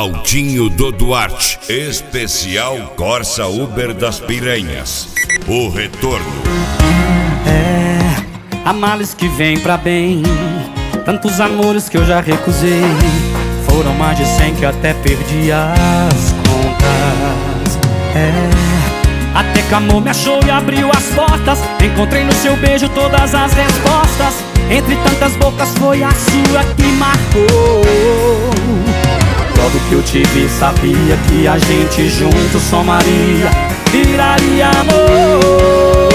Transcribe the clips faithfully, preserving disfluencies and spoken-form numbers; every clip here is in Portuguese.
Aldinho do Duarte, especial Corsa Uber das Piranhas. O retorno. É, há males que vêm pra bem, tantos amores que eu já recusei. Foram mais de cem que eu até perdi as contas. É, até que amor me achou e abriu as portas. Encontrei no seu beijo todas as respostas. Entre tantas bocas foi a sua que marcou. Logo que eu te vi sabia que a gente junto somaria, viraria amor.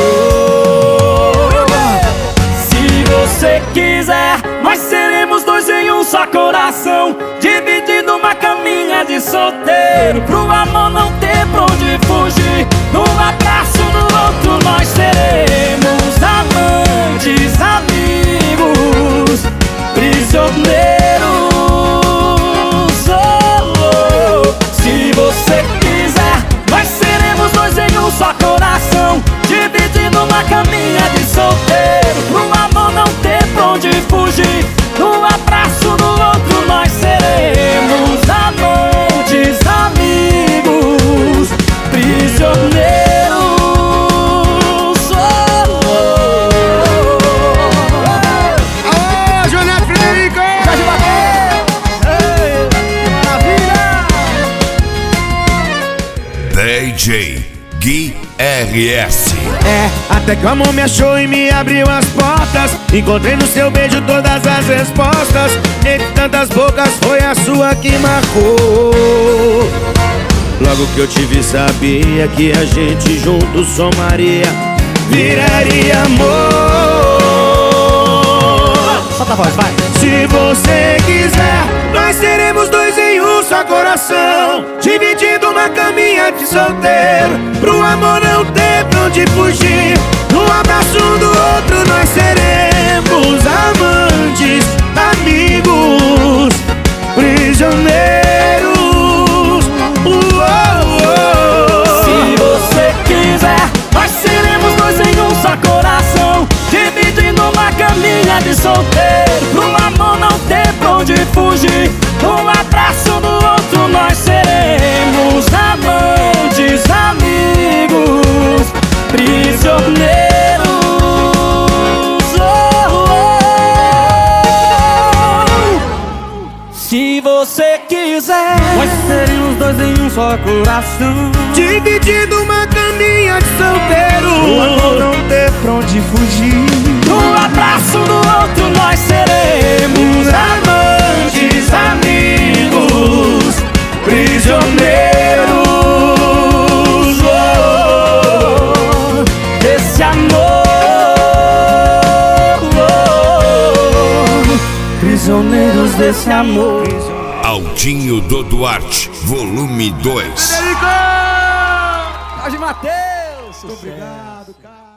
Se você quiser, nós seremos dois em um só coração, dividindo uma caminha de solteiro, pro amor não ter pra onde fugir. Num abraço do outro nós seremos amantes, amigos, prisioneiros. Se você quiser, nós seremos dois em um só coração, dividindo uma caminha de solteiro, pro amor não ter pra onde fugir. Num abraço do outro nós seremos amantes, amigos, prisioneiros. Alô, Joneto Frederico! Jorge Bateu! Ei, maravilha! D J Gui R S. É, até que o amor me achou e me abriu as portas. Encontrei no seu beijo todas as respostas. Entre tantas bocas foi a sua que marcou. Logo que eu te vi sabia que a gente junto somaria, viraria amor. Solta a voz, vai! Se você quiser, nós seremos dois em um só coração, dividindo uma caminha de solteiro, pro amor não ter pra onde fugir. Num abraço um do outro nós seremos amantes, amigos, prisioneiros. Uou, uou. Se você quiser, nós seremos dois em um só coração, dividindo uma caminha de solteiro, pro amor não ter pra onde fugir. Um abraço do outro nós seremos amantes, amigos, prisioneiros. Oh, oh. Se você quiser, nós seremos dois em um só coração, dividindo uma caminha de solteiro, o amor não ter pra onde fugir. um abraço do outro nós seremos amantes, amigos, prisioneiros. Oh, desse amor, oh, prisioneiros desse amor. Aldinho do Duarte, volume dois. Frederico! Jorge Mateus! Obrigado, cara.